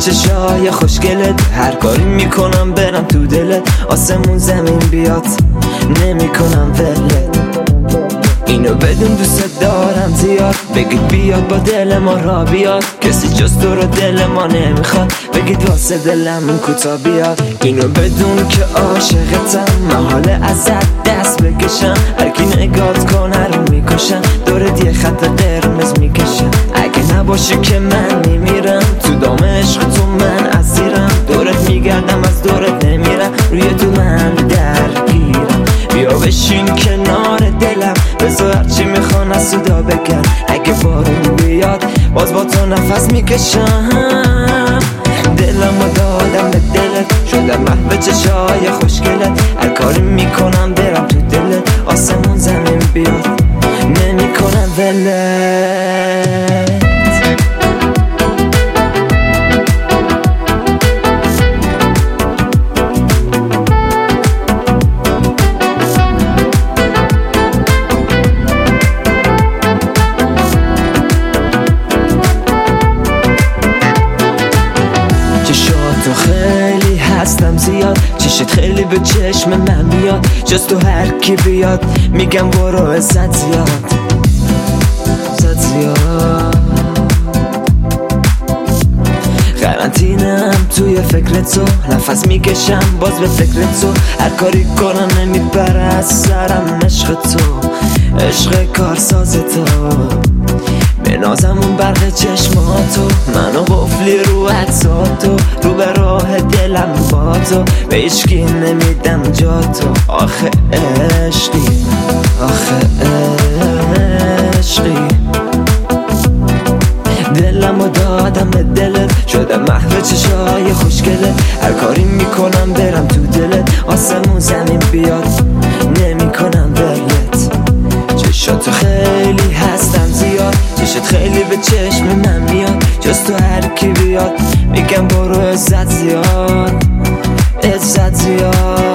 چشای خوشگلت، هر کاری میکنم برم تو دلت، آسمون زمین بیاد نمیکنم ولت. اینو بدون دوست دارم زیاد، بگید بیاد با دل ما را بیاد، کسی جز تو رو دل ما نمیخواد، بگید واسه دلم کوتا بیاد. اینو بدون که عاشقتم، محاله ازت دست بکشم، هر کی نگات کنه رو میکشم، دورت یه خط قرمز میکشم. اگه نباشی که من میمیرم، تو دام عشق تو من اسیرم، دورت میگردم از دورت نمیرم، روی تو من درگیرم. بیا بشین کنار دلم، بذار هرچی میخوان از صدا بگن، اگه بارون بیاد باز با تو نفس میکشم. دلمو دادم به دلت، شدم محو چشای خوشگلت، هر کاری میکنم برم تو دلت، آسمون زمین بیاد نمیکنم ولت. تو خیلی هستم زیاد، چشت خیلی به چشم من میاد، جز تو هر کی بیاد میگم برو عزت زیاد، عزت زیاد. قرنطینه‌ام توی فکر تو، نفس میکشم باز به فکر تو، هر کاری کنم نمیبره از سرم عشق تو، عشق کارساز تو. به نازمون برق چشماتو، منو قفلی رو عطساتو، رو به راه دلم با تو، به هیچکی نمیدم جا تو. آخه عشقی، آخه عشقی، دلمو دادم به دلت، شدم محو چشای خوشگلت، هر کاری میکنم برم تو دلت، آسمون زمین بیاد نمیکنم ولت. چشاتو خیلی هستم زیاد، چشت خیلی به چشم من میاد، جز تو هر کی بیاد میگم برو عزت زیاد، عزت زیاد.